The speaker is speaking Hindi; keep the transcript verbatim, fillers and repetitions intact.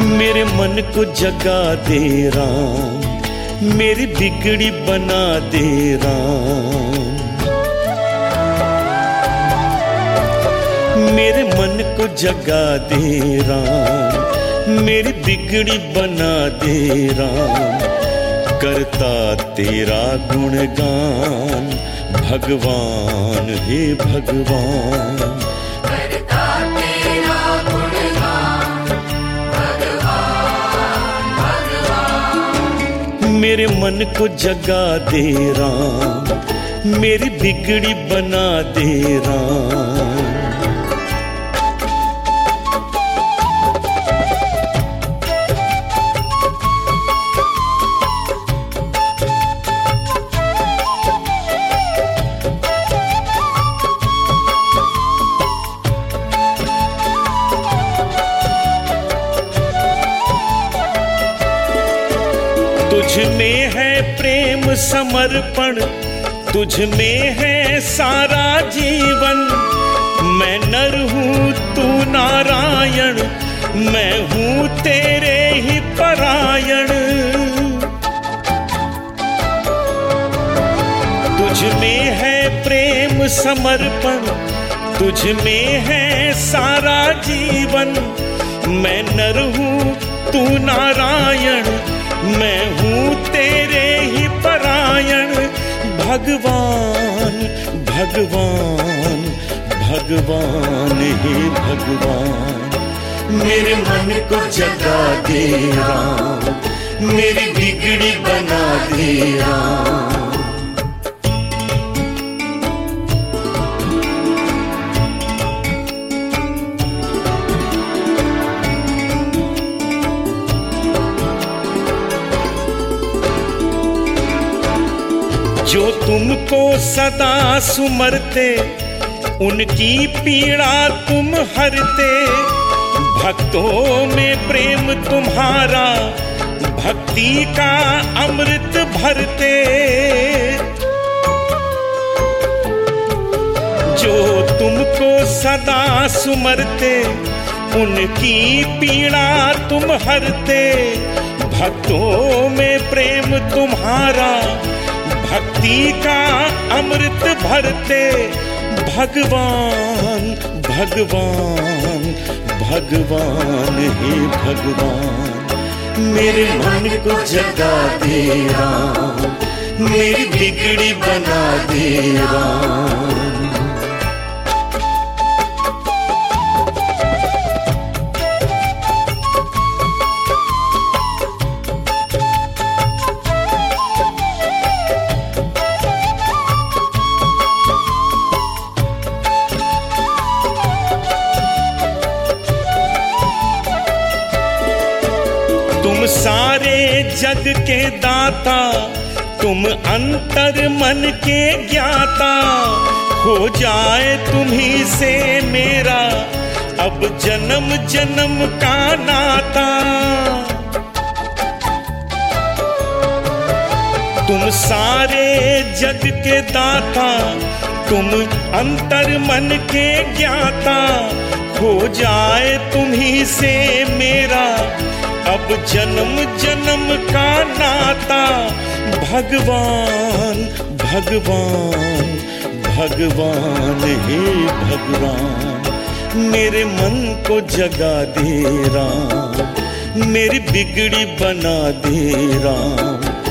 मेरे मन को जगा दे राम, मेरी बिगड़ी बना दे राम। मेरे मन को जगा दे राम, मेरी बिगड़ी बना दे राम। करता तेरा गुणगान भगवान, हे भगवान। करता तेरा गुणगान भगवान भगवान। मेरे मन को जगा दे राम, मेरी बिगड़ी बना दे राम। तुझ में है प्रेम समर्पण, तुझ में है सारा जीवन। मैं नर हूँ तू नारायण, मैं हूँ तेरे ही परायण। तुझ में है प्रेम समर्पण, तुझ में है सारा जीवन। मैं नर हूँ तू नारायण, मैं हूँ तेरे ही परायण। भगवान भगवान भगवान, हे भगवान। मेरे मन को जगा दे राम, मेरी बिगड़ी बना दे राम। जो तुमको सदा सुमरते, उनकी पीड़ा तुम हरते। भक्तों में प्रेम तुम्हारा, भक्ति का अमृत भरते। जो तुमको सदा सुमरते, उनकी पीड़ा तुम हरते। भक्तों में प्रेम तुम्हारा, भक्ति का अमृत भरते। भगवान भगवान भगवान, हे भगवान। मेरे मन को जगा दे राम, मेरी बिगड़ी बना दे राम। तुम सारे जग के दाता, तुम अंतर मन के ज्ञाता। हो जाए तुम्ही से मेरा अब जन्म जन्म का नाता। तुम सारे जग के दाता, तुम अंतर मन के ज्ञाता। हो जाए तुम्ही से मेरा अब जन्म जन्म का नाता। भगवान भगवान भगवान, हे भगवान। मेरे मन को जगा दे राम, मेरी बिगड़ी बना दे राम।